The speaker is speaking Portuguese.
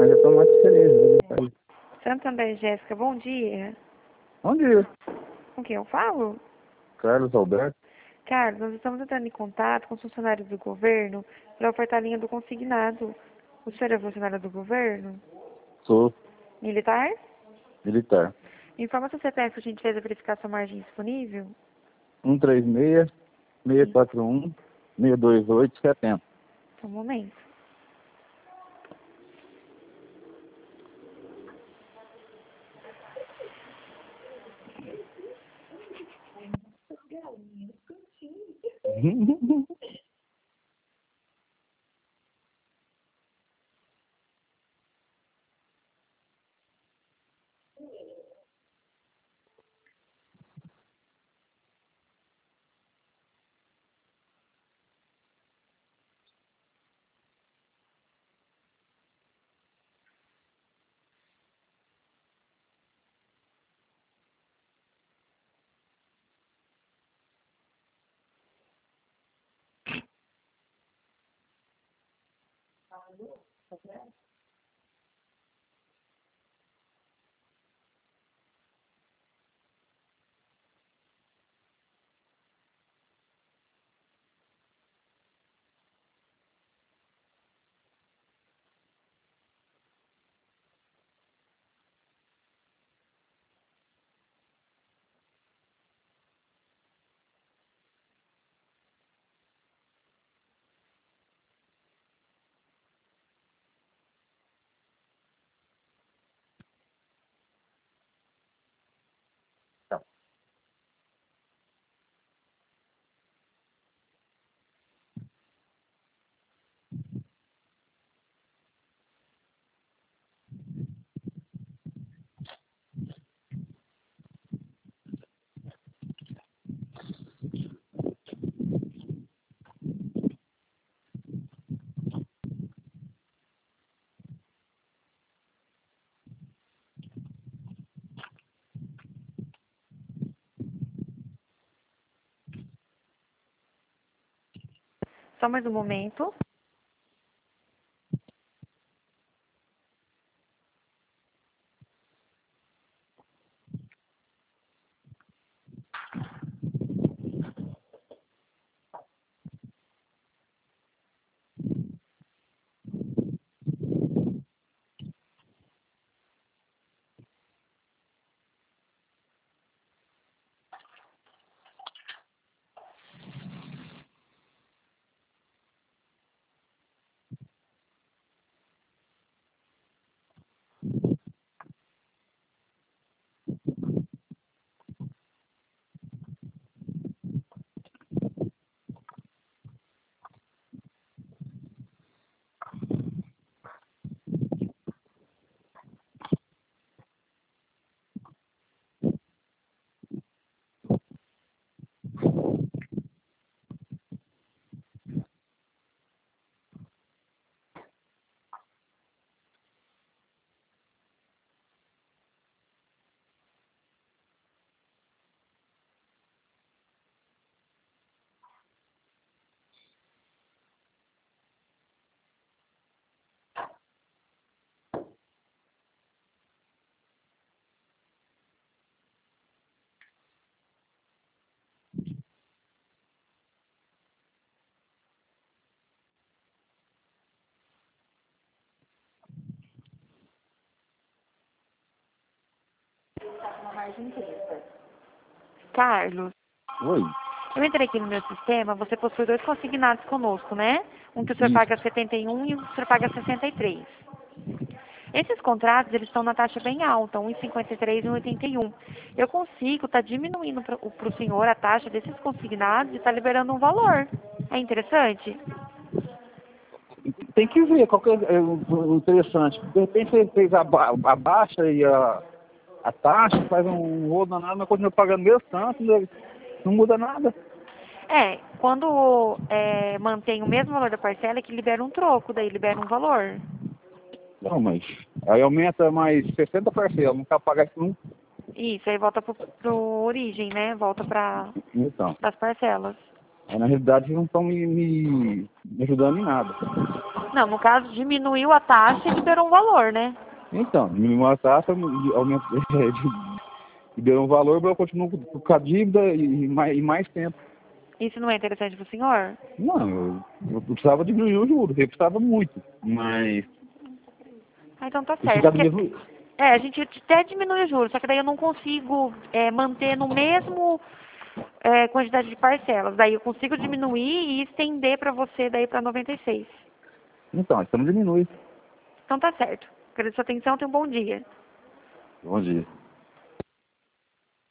mas eu tô mais feliz. Santo André Jéssica, bom dia. Bom dia, Com quem eu falo? Carlos Alberto. Carlos, nós estamos entrando em contato com os funcionários do governo para ofertar a linha do consignado. O senhor é funcionário do governo? Sou Militar? militar. Me informa seu CPF para a gente fez a verificação margem disponível? 136 641 628 70. Só um momento. Só mais um momento. Carlos, Oi, eu entrei aqui no meu sistema, você possui 2 consignados conosco, né? Um que o senhor isso. paga 71 e o senhor paga 63. Esses contratos, eles estão na taxa bem alta, 1,53 e 1,81. Eu consigo estar diminuindo para o senhor a taxa desses consignados e estar liberando um valor. É interessante? Tem que ver qual que é o interessante. De repente você fez a baixa e a taxa, faz um rolo danado, mas continua pagando mesmo tanto, né? Não muda nada. É, quando mantém o mesmo valor da parcela, é que libera um troco, daí libera um valor. Não, mas aí aumenta mais 60 parcelas, não tá pagando isso nunca. Isso, aí volta pro origem, né? Volta para Então, as parcelas. aí na realidade não estão me ajudando em nada. Não, no caso, diminuiu a taxa e liberou um valor, né? Então, diminuiu a taxa, deu um valor, mas eu continuo com a dívida e mais tempo. Isso não é interessante para o senhor? Não, eu precisava diminuir o juros, eu precisava muito, mas Ah, então tá eu certo. ficava Porque, mesmo. a gente até diminui o juros, só que daí eu não consigo manter no mesmo quantidade de parcelas. Daí eu consigo diminuir e estender para você daí para 96. Então, então não diminui. Então tá certo. Agradeço a sua atenção, tenha um bom dia. Bom dia.